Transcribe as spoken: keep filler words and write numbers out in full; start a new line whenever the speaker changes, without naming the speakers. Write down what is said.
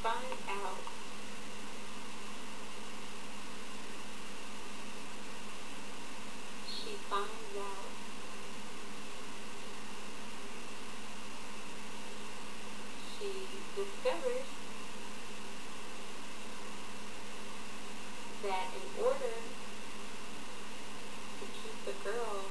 finds out she finds out she discovers that in order to keep the girl